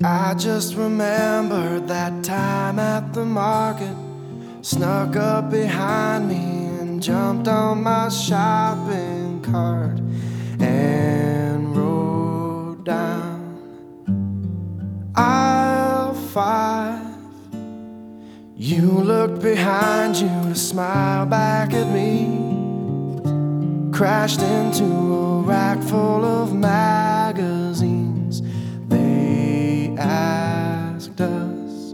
I just remembered that time at the market. Snuck up behind me and jumped on my shopping cart and rode down aisle 5. You looked behind you to smile back at me. Crashed into a rack full of magazines. They asked us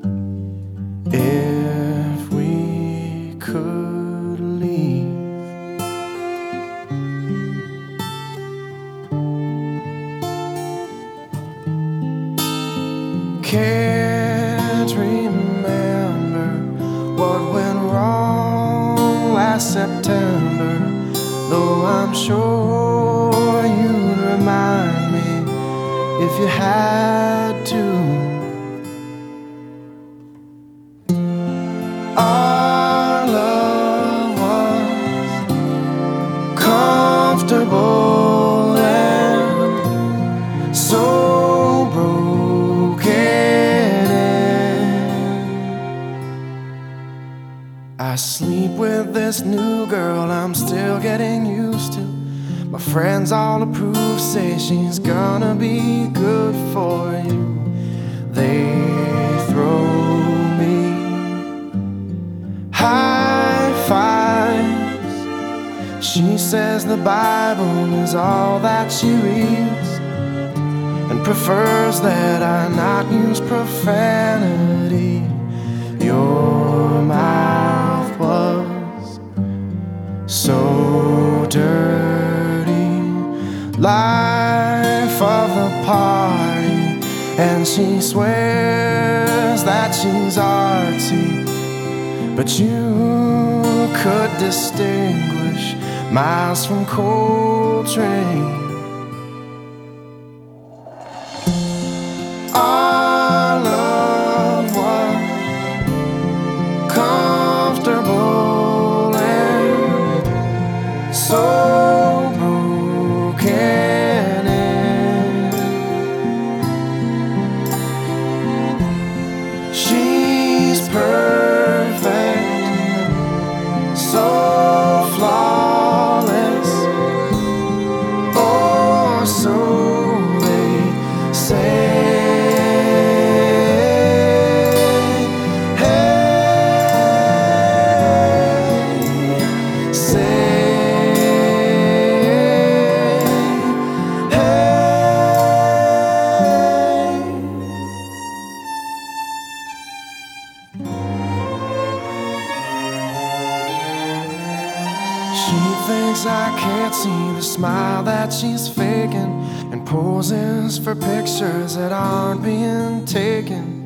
if we could leave. Can't remember what went wrong last September, though I'm sure you'd remind me if you had to. Our love was comfortable and so broken. I sleep with this new girl I'm still getting used to. My friends all approve, say she's gonna be good for you. They throw me high fives. She says the Bible is all that she reads and prefers that I not use profanity. Your mouth was so dirty, life of the party, and she swears that she's artsy, but you could distinguish miles from Coltrane. Our love was comfortable and so broken in. She's perfect, so flawless, or so they say. She thinks I can't see the smile that she's faking, and poses for pictures that aren't being taken.